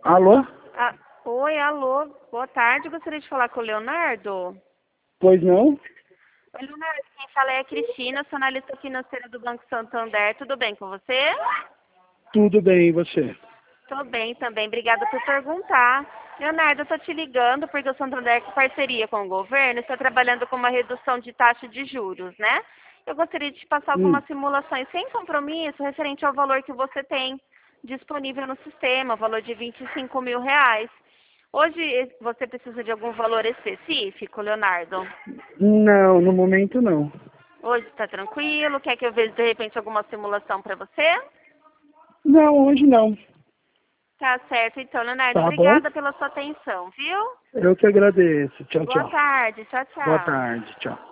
Alô? Ah, oi, alô, boa tarde. Gostaria de falar com o Leonardo. Pois não? Oi, Leonardo, quem fala é a Cristina, sou analista financeira do Banco Santander. Tudo bem com você? Tudo bem, e você? Tô bem também, obrigada por perguntar. Leonardo, eu tô te ligando porque o Santander, em parceria com o governo, está trabalhando com uma redução de taxa de juros, né? Eu gostaria de te passar Hum. algumas simulações sem compromisso referente ao valor que você tem disponível no sistema, o valor de R$ 25.000. Hoje você precisa de algum valor específico, Leonardo? Não, no momento não. Hoje está tranquilo? Quer que eu veja de repente alguma simulação para você? Não, hoje não. Tá certo, então, Leonardo. Tá bom? Obrigada pela sua atenção, viu? Eu que agradeço. Tchau, Boa tchau. tarde. Tchau, Boa tchau. tarde, tchau.